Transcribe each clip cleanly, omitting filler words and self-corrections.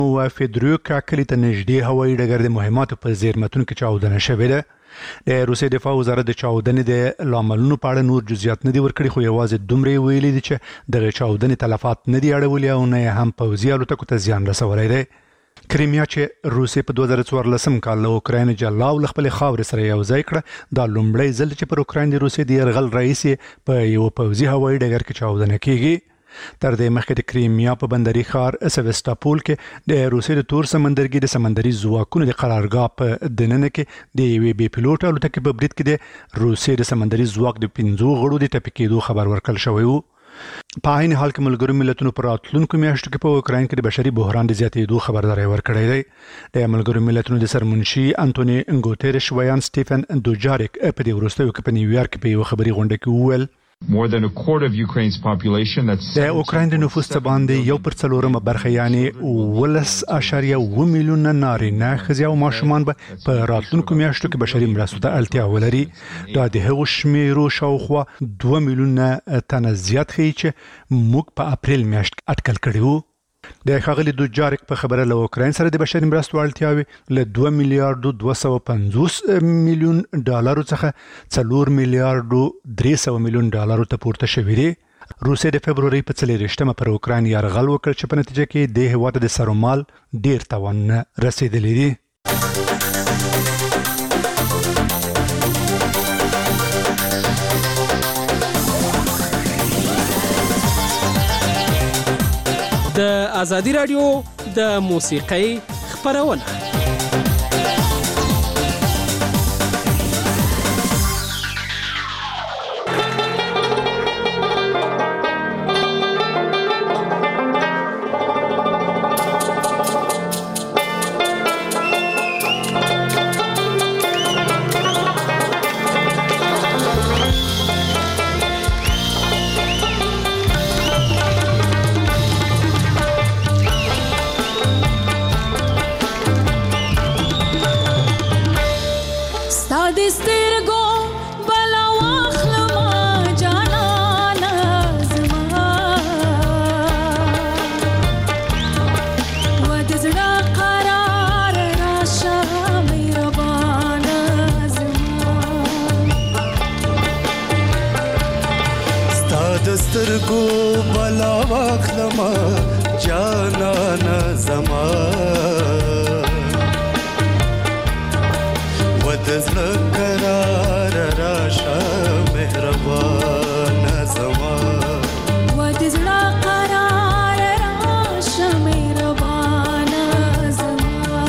و فیدروکا کلی ته نږدې هوایي ډګر د مهماتو په زیرمتون کې چاودنه شوې ده. د روسیې دفاع وزارت د چاودنې د لاملونو په اړه نور جزئیات نه دي ورکړي، خو یوازې دومره ویلي دي چې دغه چاودنې تلفات نه دي اړولي او نه هم پوځي الوتکو ته زیان رسولی دی. کریمیا چې روسیې په 2014 کال له اوکراین جلا او له خپلې خاورې سره یو ځای کړه، دا لومړی ځل چې پر اوکراین د روسیې د یرغل رئیس په یو پوځي هوایي ډګر کې چاودنه کیږي. تر دې مخکې د کریمیا په بندري ښار سیواستوپول کې د روسیې د تور سمندرګي د سمندري ځواکونو د قرارګاه په دننه کې د یوې بې پیلوټه الوتکې په برید کې د روسیې د سمندري ځواک د 5 غړو د ټپي کېدو خبر ورکړل شوی و. په عین حال کې ملګرو ملتونو پر راتلونکو میاشتو کې په اوکراین کې د بشري بحران د زیاتېدو خبرداری ورکړی دی. د ملګرو ملتونو د سرمنشي انټونی ګوتيريش ویان سټيفن دوجاریک په دې وروستیو کې په نیویارک کې په یو خبري غونډه کې وویل More than a quarter of Ukraine's population, that's د اوکراین د نفوس څخه باندې 1/4 برخه یعنی 10.1 میلیون نارینه ښځې او ماشومان به په راتلونکو میاشتو کې بشري مرستو ته اړتیا ولري. دا د هغو شمیرو شاوخوا 2 میلیونه تنه زیات ښیي چې موږ په اپریل میاشت اټکل کړي وو. د ښاغلي دوجاریک په خبره له اوکراین سره د بشري مرستو اړتیاوې له 2 میلیارډ 250 میلیون ډالرو څخه 4 میلیارډ 300 میلیون ډالرو ته پورته شوې دي. روسیې د فبروري په 4 پر اوکراین یرغل وکړ چې په نتیجه کې د هېواد د سرومال ډیر تاوان رسیدلی دی. د ازادي رادیو د موسیقۍ خپرونه. دسترګو بلا واخلما جانانا زما ودزړه قرار راشه مهربان زما ودزړه قرار راشه مهربان زما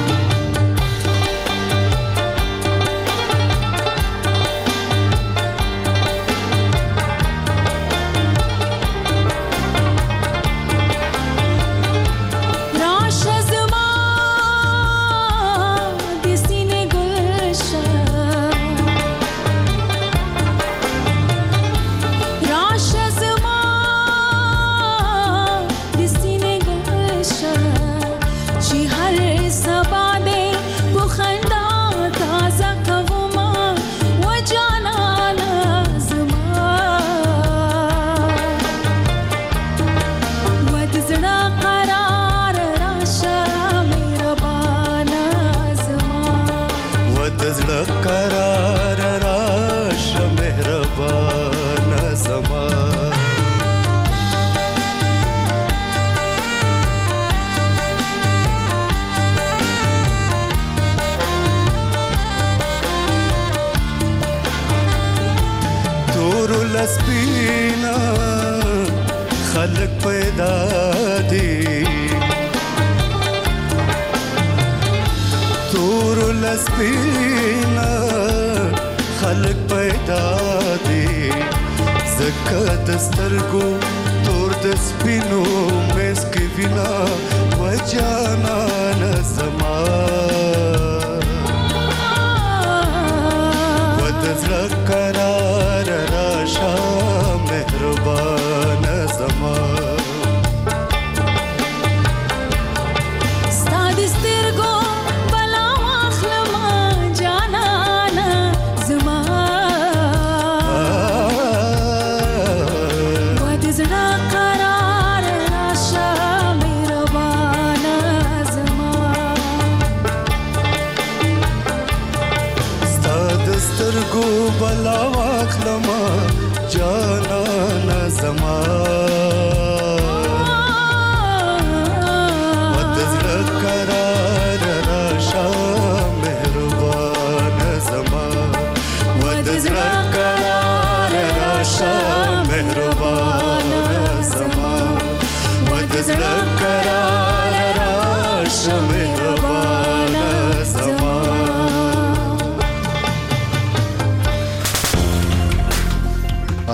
سپینا خلق پیدا دی تور لسپینا خلق پیدا دی زکه دسترګو تور د سپینو مسک وینا وجانا نظما ودزړه قرار راشه مهربان زما قرار راشه مهربان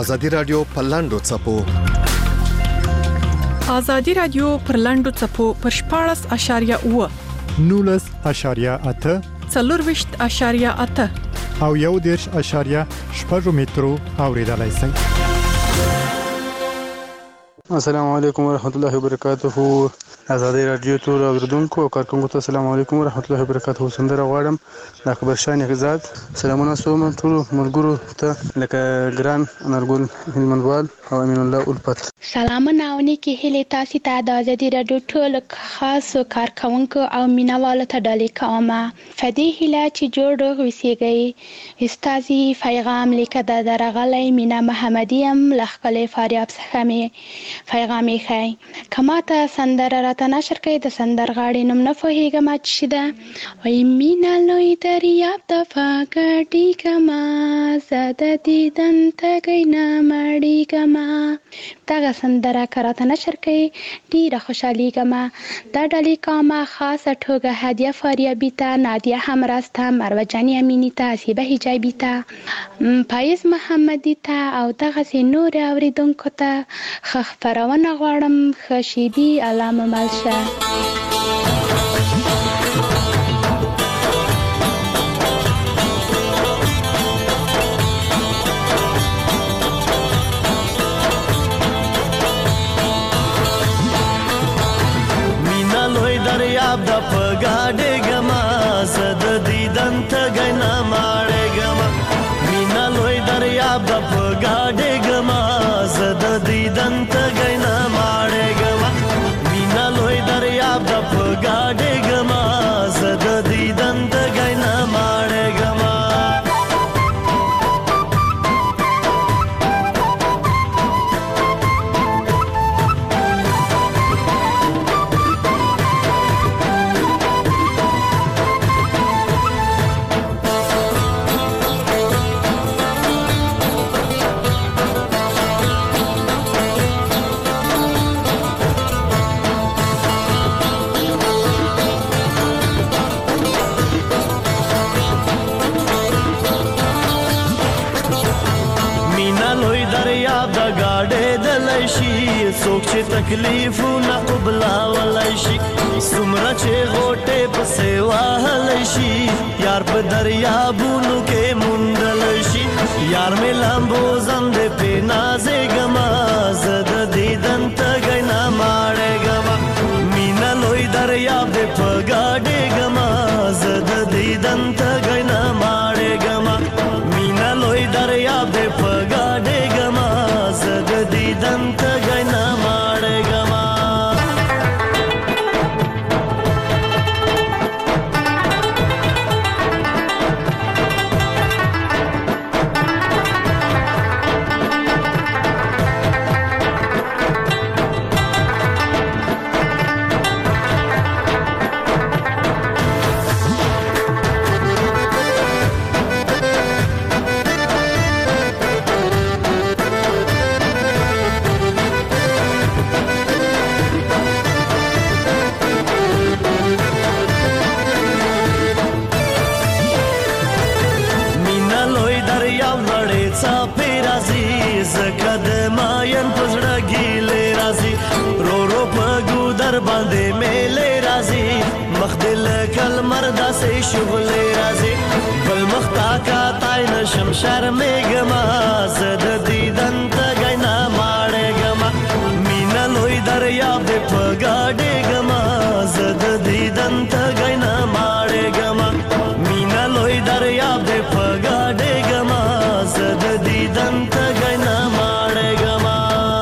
ازادي رادیو په لاندو چپو ازادي رادیو پر لاندو چپو پر 14.8 19.8 4.8 او 1.8 مترو اوریدلای شئ. السلام علیکم ورحمۃ اللہ وبرکاتہ. ازادي رادیو ټول اوریدونکو او کارکونکو ته السلام علیکم ورحمۃ اللہ وبرکاتہ. سندره غواړم د خبر شان غزاد سلامونه سوم ټول ملګرو ته لکه ګران انرګل هلمندوال او امین الله الفت. سلامونه او نیکی هیله تاسو ته د ازادي رادیو ټول خاص کارکونکو او مینوالو ته ډالې کوم. فدی هیله چې جوړ وسیږي استازي پیغام لیکه د درغلې مینا محمدیم لخکله فاریاب څخه می پیغام یې خای کما ته سندره راته نشر کوي د سندرغاړي نوم نه فهیګم چې ده وای مینا لوی دریاب د فاګټی کما زده دیدن تګینا مړی کما تاګه سندره راته نشر کوي ډیره خوشحالي کما دا ډالې کومه خاصه ټوګه هدیه فاریابی ته نادیه همراسته مروه جانی امینی ته سیبه حجابی ته پایز محمدی ته او دغه سي نور اوریدونکو ته خبرونه غواړم خشيدي علامه مالشه. مینا لوی دریاب د پګاډه ګما زد دیدن ته غنا ماړه ګما مینا لوی دریاب د پګاډه ګما زد دیدن ته غنا ماړه ګما مینا لوی دریاب د پګاډه ګما زد دیدن ته غنا ماړه ګما. څوک چې تکلیفونه قبلا ولای شي سمره چې غوټه په سیوا هلای شي یار په دریابونو کې مونډل شي یار مې لامبو زند په نازې ګما زد دیدن ته غنا ماړه ګما مینا لوی دریاب دې په ګاډه ګما زد دیدن ته غنا ماړه ګما مینا لوی دریاب دې په ګاډه ګما زد دیدن ته غنا باندې ملې راځي مخدل کل مردا سي شغلې راځي بل مختا کا تای نشم شرمې ګما زد دیدن ته غنا ماړې ګما مینا لوی دریاب دې په ګاډه ګما زد دیدن ته غنا ماړې ګما مینا لوی دریاب دې په ګاډه ګما زد دیدن ته غنا ماړې ګما.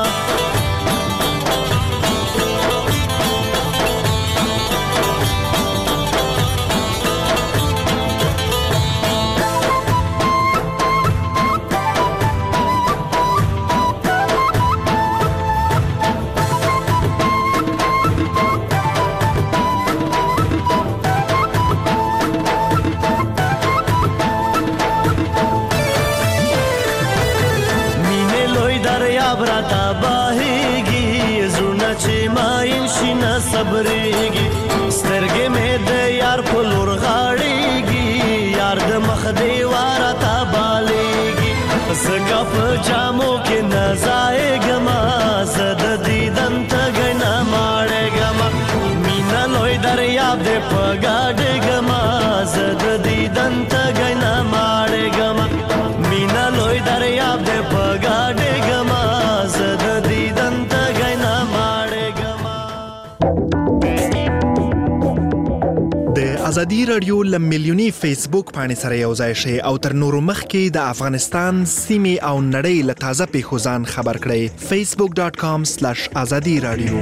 صبرېږي سترګې مې د یار په لور غاړېږي یار د مخ دیواره تا بالېږي زګه په جامو کې دریاب دې په ګاډګما زد دیدن تګنا ماړګما مینا لوی دریاب دې په ګاډګما زد دیدن تګنا ماړګما. د ازادي رادیو لملیونی فیسبوک باندې سره یو ځای شي او تر نورو مخکې د افغانستان سیمې او نړۍ له تازه پیښو ځان خبر کړئ. facebook.com/azadi radio.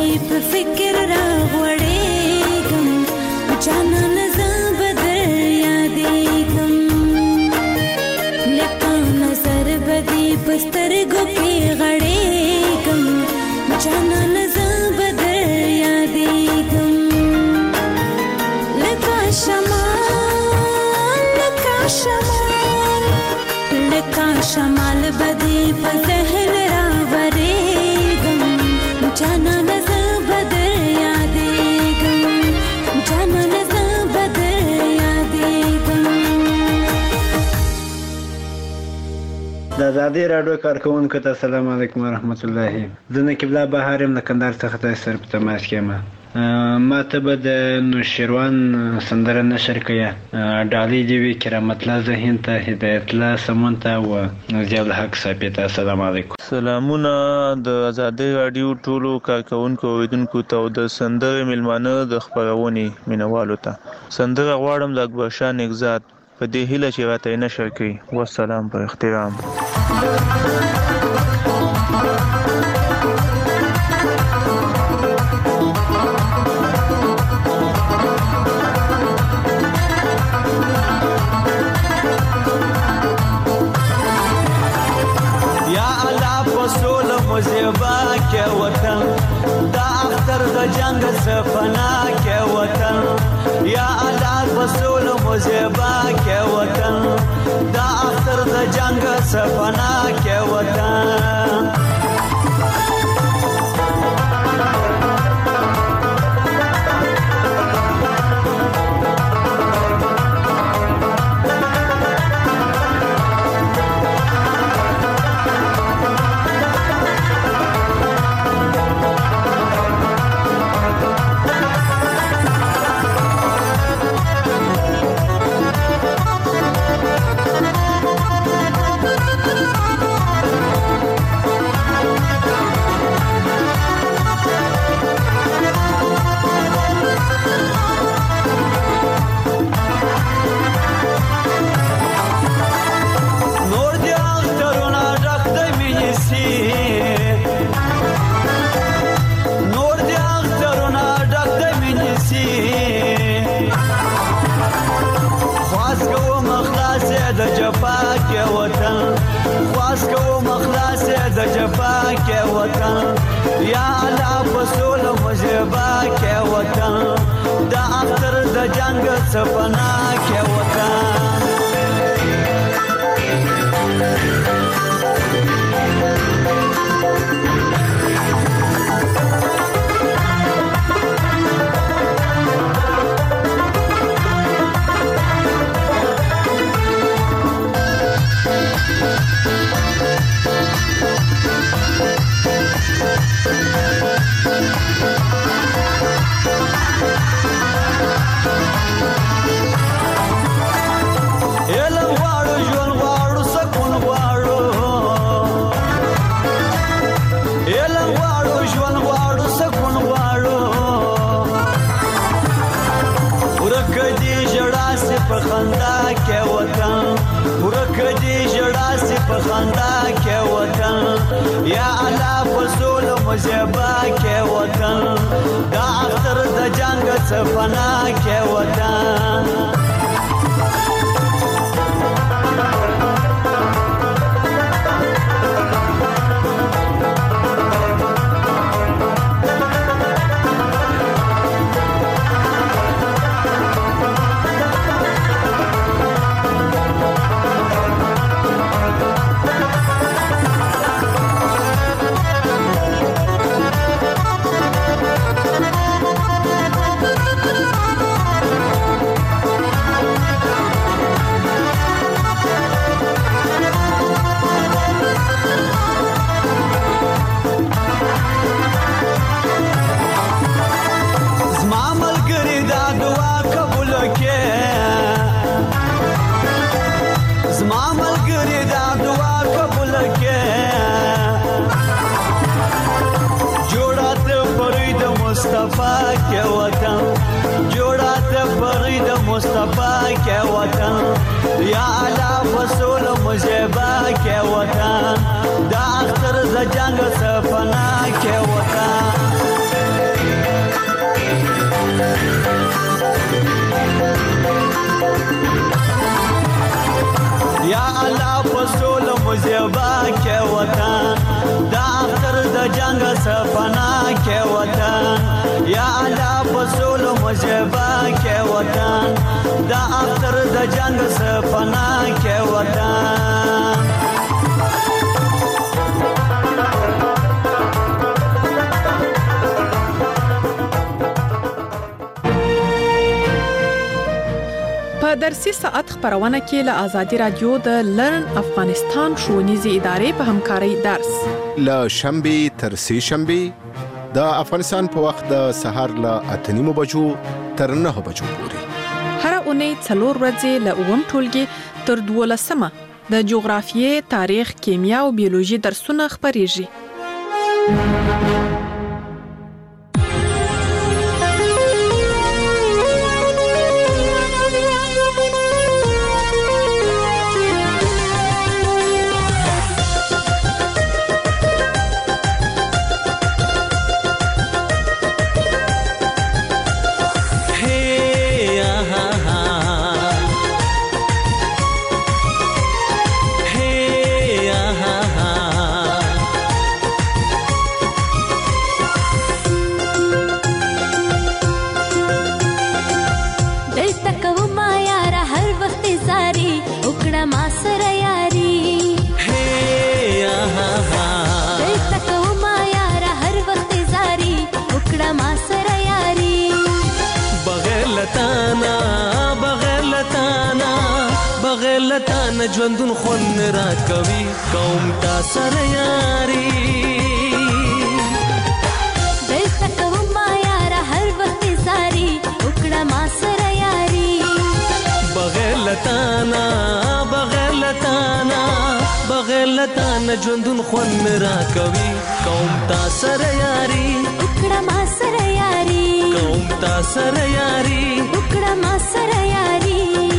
په فکر راغړېږم جانان زه به در یادېږم لکه نظر به دې په سترګو کې غړېږم جانان زه به در یادېږم لکه شمال به دې په ذهن راورېږم جانان زه به در یادېږم جانان زه به در یادېږم. د ازادي راډیو کارکوونکو ته السلام علیکم ورحمت الله. زه نقیب الله بهار یم له کندهار څخه تاسو سره په تماس کې یم. ما ته به د نوشیروان سندره نشر کړه ډالۍ دې وي کرامت الله ذهین ته هدایت الله سمون ته او ضیاء الحق صاحب ته السلام علیکم. سلامونه د ازادي راډیو ټولو کارکوونکو اوریدونکو ته او د سندرې میلمانه د خپرونې مینوالو ته سندره غواړم د اکبر شاه نګزاد په دې هیله چې راته یې نشر کړي. والسلام په احترام. زیبا کې وطن دا اختر د جنگ سفنا کې وطن یا الله رسول مزیبا کې وطن دا اختر د جنگ سفنا کې وطن یا الله رسول مزیبا کې وطن دا اختر د جنگ سفنا کې وطن خندا کې وطن ورک دې جړا سي په خندا کې وطن یا الله فصول مزيبا کې وطن دا اختر د جنگ سفنا کې وطن مصطفی کے وطن جوڑا تے فرید مصطفی کے وطن یا اعلی رسول مزیبا کے وطن دا اختر ز جنگ سفنا کے وطن الله فصول مزیبا کې وطن دا اختر د جنگ سپنا کې وطن یا الله فصول مزیبا کې وطن دا اختر د جنگ سپنا کې وطن په درسي ساعت خبرونه کې له آزادي رادیو د لرن افغانستان ښوونیزې ادارې په همکارۍ درس له شنبه تر سه شنبه د افغانستان په وخت د سهار له 8:30 بجو تر 9 بجو پورې هر اونۍ 4 ورځې له اوم ټولګي تر 12مه د جغرافیې، تاریخ، کیمیا او بیولوژي درسونه خبريږي. لتان ژوندون خون را کوي قوم تا سره یاري دلته کوم یار هر وخت زاري وکړه ما سره یاري بغیر لتان ژوندون خون را کوي قوم تا سره یاري وکړه ما سره یاري قوم تا سره یاري وکړه ما سره یاري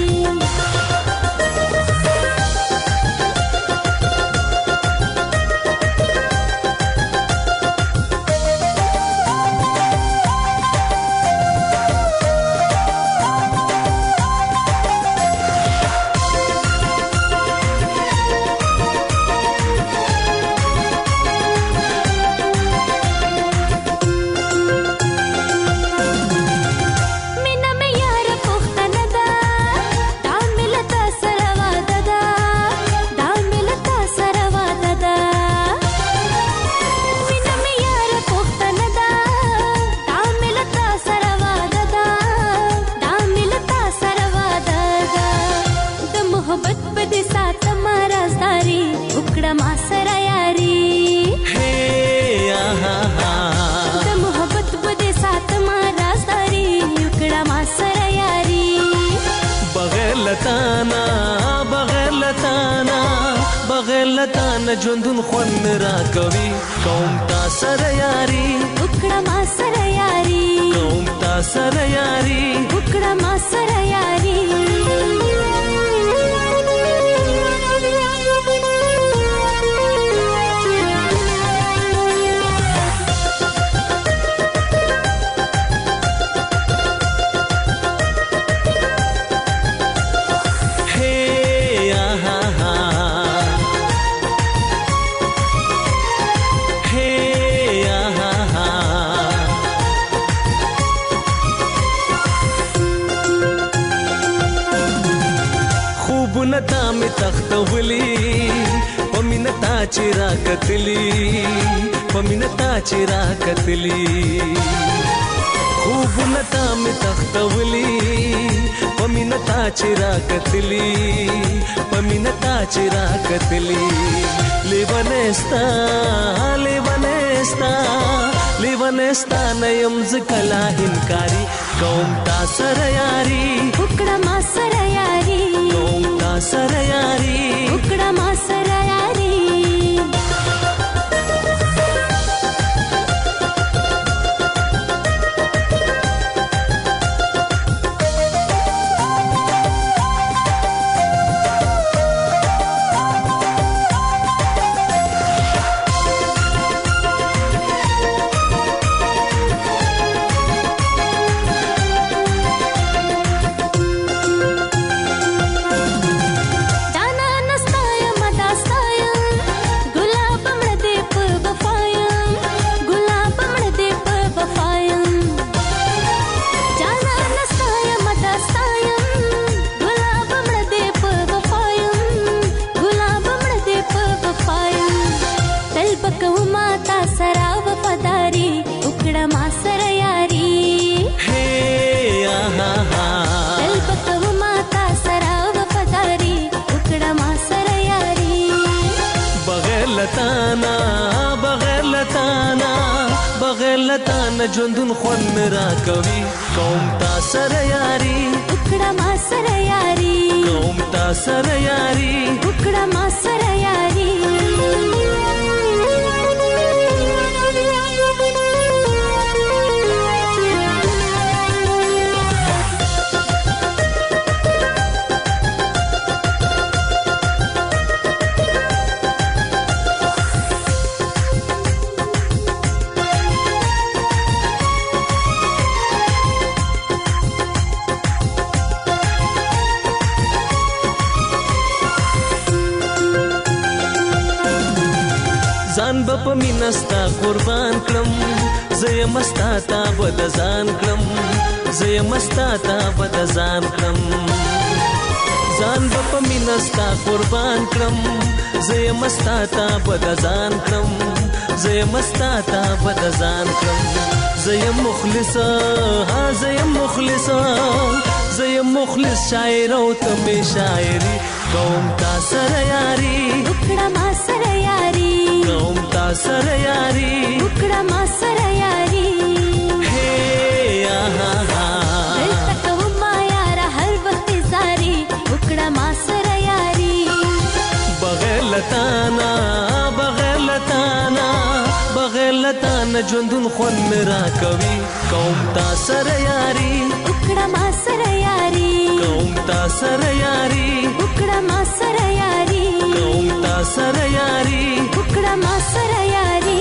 ژوندون خون را کوي قوم تا سره یاري وکړه ما سره یاري قوم تا سره یاري وکړه ما سره یاري نتا می تختولی پمینتا چیرا کتلی پمینتا چیرا کتلی خوب نتا می تختولی پمینتا چیرا کتلی پمینتا چیرا کتلی لیونستا لیونستا لیونستا نیم زکلا انکاری قوم تا سره یاري وکړه ما سره یاري قوم تا سره یاري وکړه ما سره یاري دانا نه ژوندون خوند را کوي کوم تا سره یاري وکړه ما سره یاري کوم تا سره یاري وکړه ما سره یاري ځان به په مینه ستا قربان کړم زه یم ستا ته به د ځان کړم زه یم ستا ته به د ځان کړم ځان به په مینه ستا قربان کړم زه یم ستا ته به د ځان کړم زه یم ستا ته به د ځان کړم زه یم مخلصه ها زه یم مخلصه زه یم مخلص شاعر او ته مې شاعري کوم تا سره یاري وکړه ما سره یاري کوم تا سره یاري وکړه ما سره یاري هي آها ها دلته کوم ما یار هر وخت زاري وکړه ما سره یاري بغیر لتانا بغیر لتانا بغیر لتانا ژوندون خوند را کوي کوم تا سره یاري وکړه ما سره یاري کوم تا سره یاري وکړه ما سره یاري کوم تا سره یاري وکړه ما سره یاري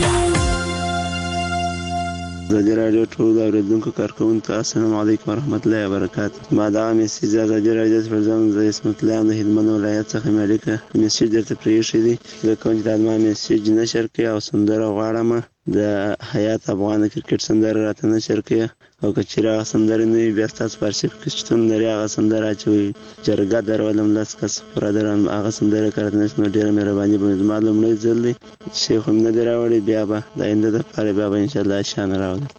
ازادي راډیو ټول اوریدونکو کارکوونکو السلام علیکم ورحمت الله وبرکاته. ما دا میسج ازادي راډیو پر ځان د اسمت الله د هلمند ولایت څخه مې میسج درته پریښی دی د کوم چې ما میسج نشر کړی او سندره غواړم د حیات افغان کرکټ سندره راته نشر کړی او که چیرې هغه سندره نه وي بیا ستاسو په ارشیف کې شتون لري هغه سندره اچوئ جرګه درولم لس کس پوره درم هغه سندره که راته نشي نو ډېره مهرباني به زما لومړی ځل دی شیخ هم نه دی راوړی بیا به د آینده دپاره بیا به انشاءالله شان راولم.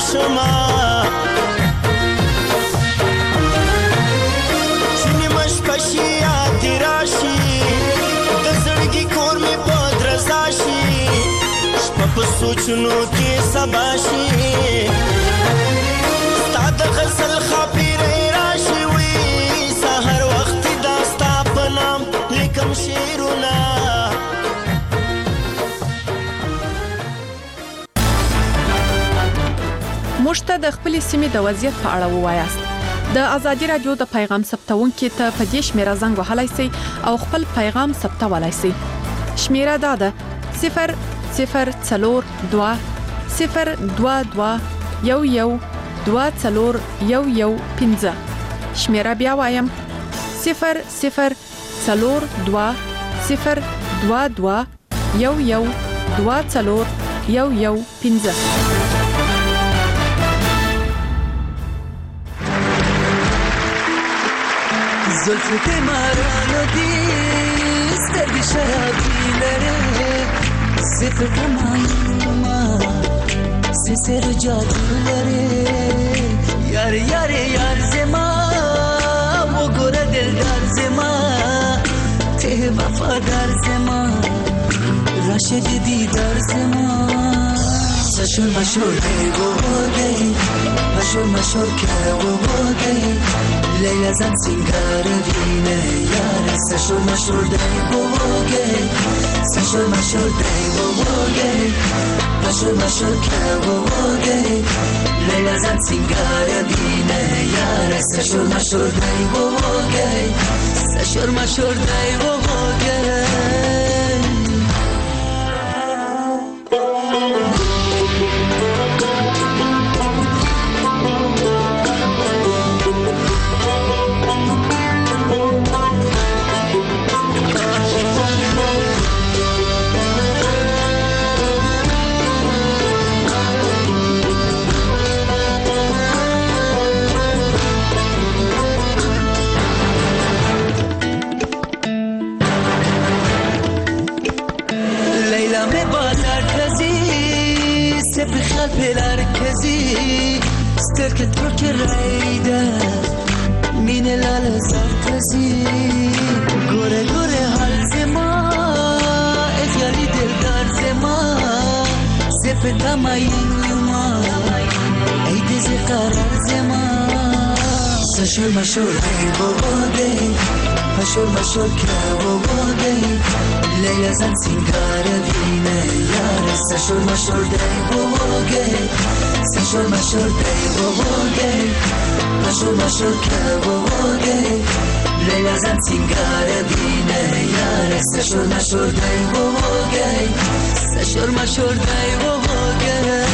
شما چینی مش پشی یادی راشی د زړګي کور می پدرزا شي شپه په سوچونو کې سبا شي ستا د غزل خاطرې راشي وي سحر وخت داستا په نام لیکم شعرونه موږ ته د خپلې سیمې د وضعیت په اړه ووایاست. د ازادي رادیو د پیغام ثبتونکو ته په دې شمیره زنګ وهلای شئ او خپل پیغام ثبتولای شئ. شمیره دا ده 0042 022 112415. شمیره بیا وایم 0042 022 112415. زلفت مرانو دی سترگی شرابی لره صفت مایوما سسر جادو لره یار یار یار زما و گره دلدار زما ته وفادار زما راشد دیدار زما سشور مشور ای گوگی مشور مشور که گوگی لیلا زن سینگار دینه یار سشور مشور دی گوگی سشور مشور دی گوگی مشور مشور که گوگی لیلا زن سینگار دینه یار سشور مشور دی گوگی سشور مشور دی گوگی بخال بالاركزي ستركت روك الرعيدة من الالزار تزي غورة غورة هالزما اتيالي دلدار زما زفتا ما ينما ايدي زي قرار زما سشور مشور هاي بوغي مشور مشور كاوغي ليلة زن سنگار دينه يار سشور مشور داي بوغي سشور مشور داي بوغي مشور مشور كاوغي ليلة زن سنگار دينه يار سشور مشور داي بوغي سشور مشور داي بوغي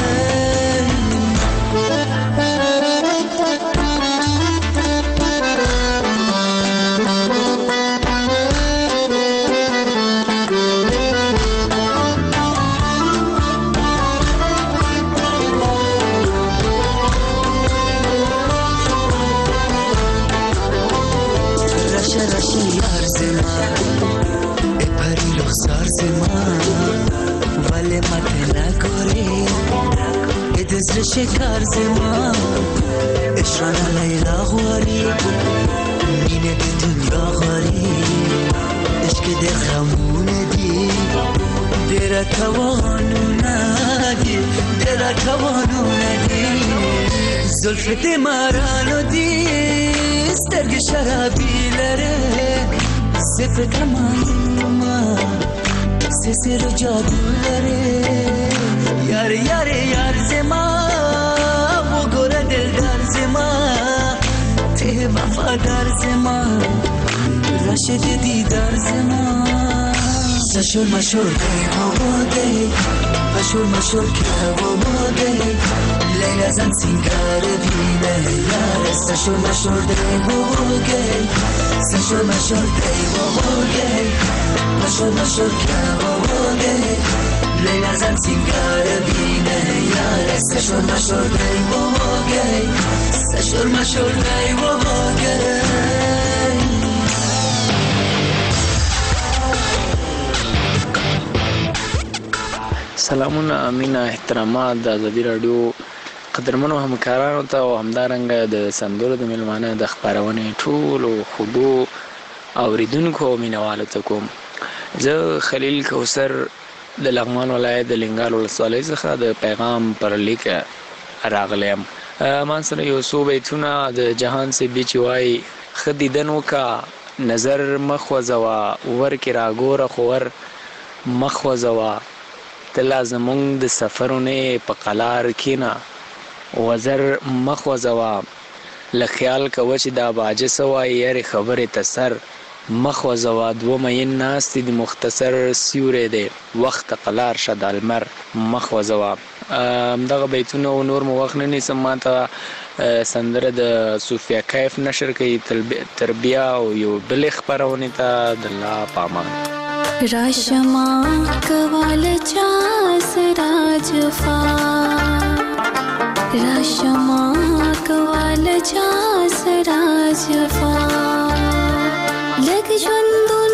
شکار زما اشرانا لیلا غواری مینه به دنیا غاری عشق در خمونه دی در توانو ندی در توانو ندی زلفت مرانو دی سترگ شرابی لره صفت مایوما سسر جادو لره یار یار یار زما وفادار زما راشد دیدار زما سشور مشور دی بوغی مشور مشور که بوغی لیلا زن سینگار دینه یار سشور مشور دی بوغی سشور مشور دی بوغی مشور مشور که بوغی لیلا زن سینگار دینه یار سشور مشور دی بوغی سشور مشور دی بوغی سلامونه، امینه، احترامات د ازادي رادیو قدرمنو همکارانو ته او همدارنګه د سندرو د میلمانه د خپرونې ټولو خوږو اوریدونکو او مینوالو ته کوم. زه خلیل کوثر د لغمان ولایت د لنګال ولسوالۍ څخه د پیغام پر لیک راغلی یم. ما سره یو څو بیتونه د جهان سیبي چې وایي ښه دیدن وکړه نظر مخ وځوه ورکې راګوره خو ور مخ وځوه ته لا زمونږ د سفرونه په قلار کښېنه وزر مخ وځوه له خیال کوه چې دا باجه څه وایي یارې خبرې ته سر مخ وځوه دوه مین ناستې د مختصر سیوری دی وخت قلار شه د المر مخ وځوه. همدغه بیتونه او نور مو وخت نه نیسم. ما ته سندره د صوفیا کیف نشر کوي تربیه او یو بلې خپرونې ته د الله په امان. راشما کواله چا سرا جفا راشما کواله چا سرا جفا لگ ژوندون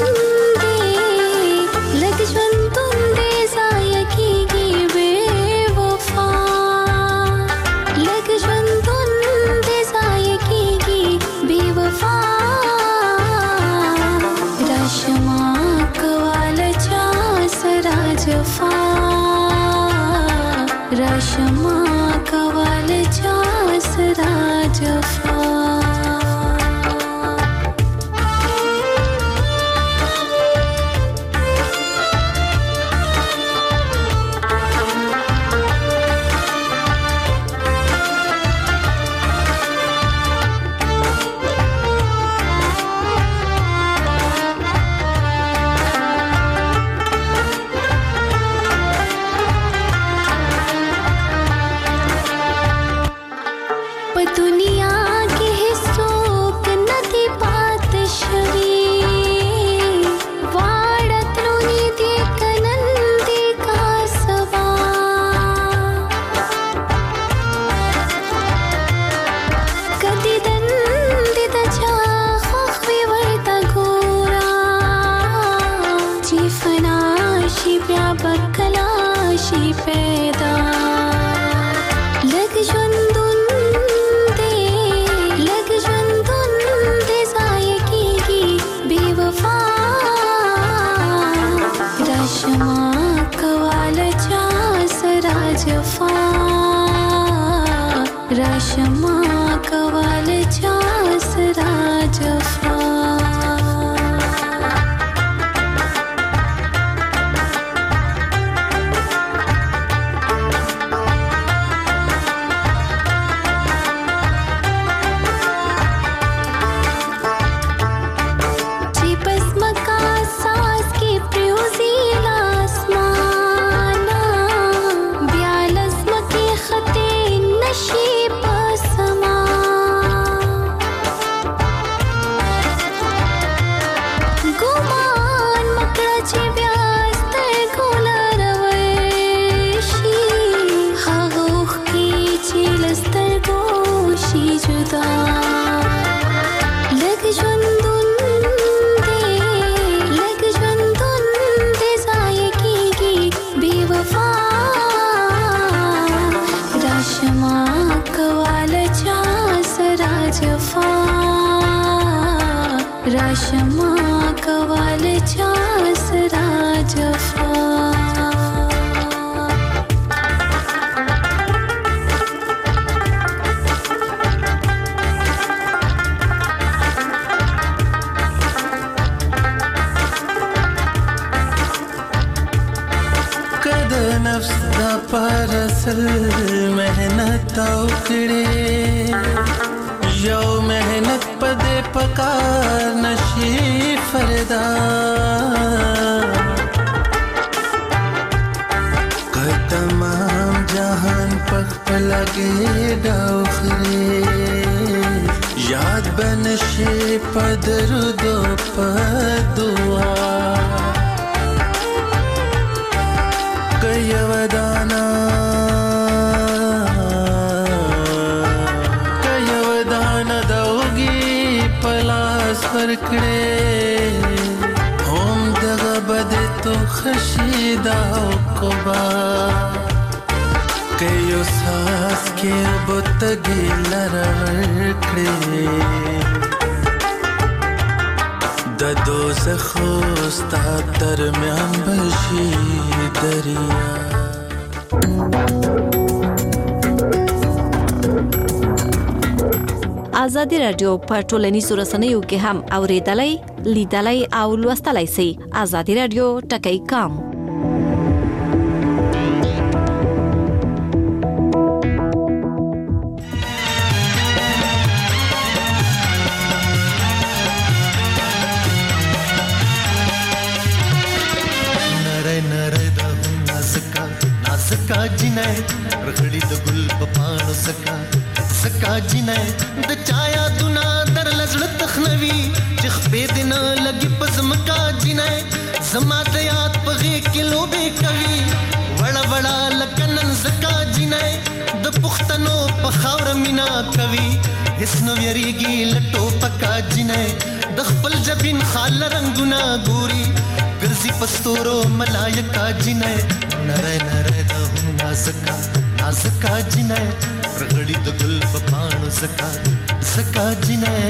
دې ضایع کیږي بے وفا لگ ژوندون دې ضایع کیږي بے وفا راشما کواله چا سرا جفا راشما کواله چا سرا جفا. راشما کواله چا سرا جفا راشما کواله چا سرا جفا کد نفس دا پرسل مهنت وکړې یو مهنت پدې پکار نشي فردا که تمام جهان پخپل کې داخلي یاد بنشي پدرود په دعا که یو دانا ورکړې هم دغه بد تو خشیدا او کوبا که یو ساس کې بوتګي لرړ کړې د دوزخ ستا درمیان بشي دریا. ازادي رادیو په ټولنیزو رسنیو کې هم اوریدلای، لیدلای او لوستلای شئ. ازادي رادیو ټکی کام. سکا جنای رخړی د ګل په پاڼو سکا جنای د چایا دنا در لزړه تخنوي چې خپې دین لګي پزمکا جنای زما د یاد په غې کې لوبې کوي وړ وړ لکنن زکا جنای د پښتنو په خاور مینا کوي هیڅ نو یریږي لټو پکا جنای د خپل جبین خال رنگونه ګوري ګرځي پستورو ملایکا جنای نره نره د نازکا نازکا جنای رغړی د ګل په پاڼو زکا جنای.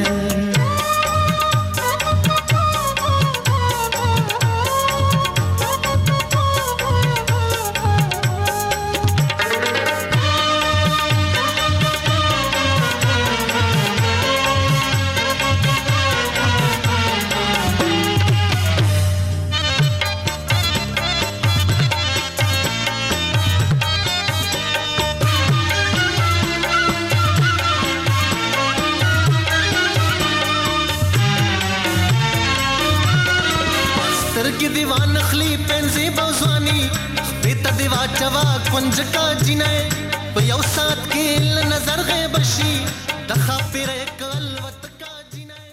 دیوان خلی پنځه بوزوانی بیت دیوا چوا کنجکا جنای په یو سات کې نظر غیب شي د خاطر